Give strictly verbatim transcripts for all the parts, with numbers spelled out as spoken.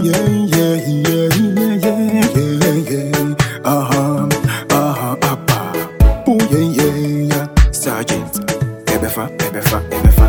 yeah, yeah, yeah, yeah, yeah, yeah, yeah. Uh-huh, uh-huh, uh-huh. Oh, yeah, yeah, yeah. Sergeant, Ebefa, Ebefa, Ebefa.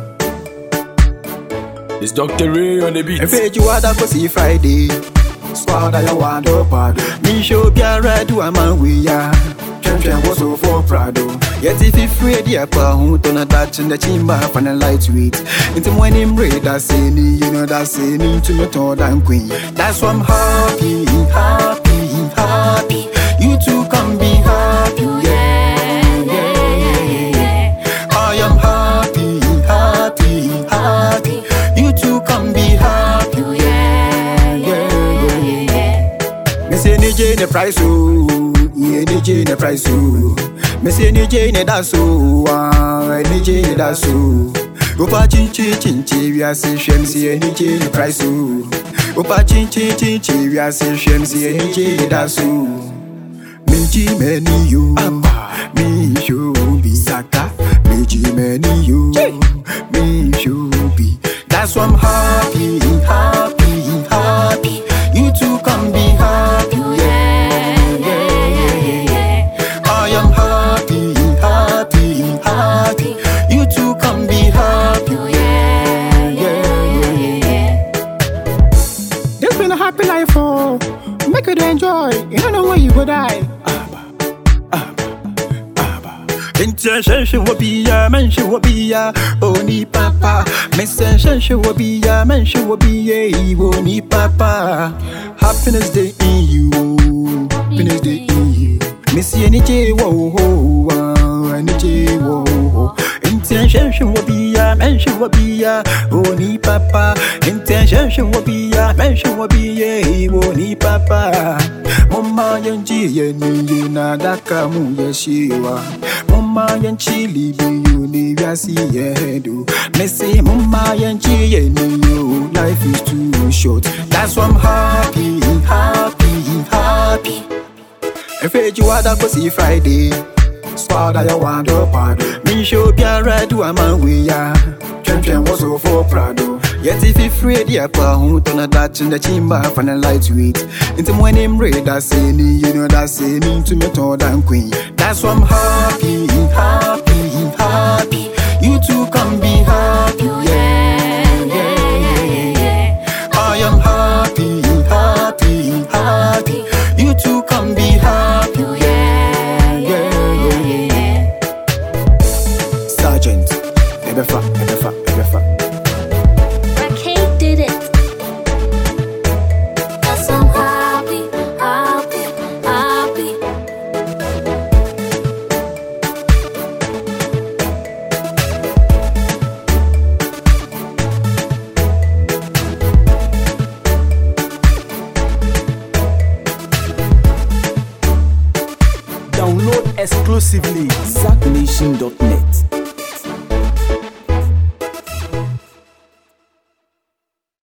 It's Doctor Ray on the beat. If you are that pussy Friday, squad I want to pad. Me show be a red to a man we are. Champion was so for Prado. Yet if you free the upper who turn a touch in the chamber for the lightweight. Into when him read that say me, you know that say me to me told and queen. That's why I'm happy, happy, happy. You two can be happy, yeah, yeah, yeah, yeah. I am happy, happy, happy. You two can be happy, yeah, yeah, yeah, yeah. Me say ni J the price oh, yeah ni J the price oh. Me say ni J ni da so, ah ni J ni da so. Opa chin chin chin chin we a say shem say ni J the price oh. Opa chin chin chin chin we a say shem say ni J ni da so. Me J many you, me show be saka. Me J many you, me show be. That's why I'm happy, happy, happy. You two can be happy, yeah, yeah, yeah, yeah. I am happy, happy, happy. You two can be happy, yeah, yeah, yeah, yeah. This been a happy life, oh. Make it enjoy. You don't know where you go die. Intention will be ya, mention will be ya, only papa. Mention will be ya, mention will be ya, only papa. Happiness day in you, happiness day in you. Missy any J, whoa, whoa, any J, whoa. Intention will be ya, mention will be ya, only papa. Intention will be ya, mention will be ya, only papa. Mama yanji yeni na daka mu yeshiwa. Mama yanchi libi you ni vyasi yedu. Me say mama yanchi yeni you. Life is too short. That's why I'm happy, happy, happy. If you are that pussy Friday, squad I want to pad. Me show be a red to a man we are. Champion was so for Prado. Yet if you free the upper who turn a touch in the chamber for the lightweight. Into when him read that say me, you know that say me to me told and queen. That's why I'm happy, happy, happy. You two can be happy, yeah, yeah, yeah, yeah. I am happy, happy, happy. You two can be happy, yeah, yeah, yeah, yeah. Sergeant, Ebefa, Ebefa, Ebefa. Download exclusively zack nation dot net.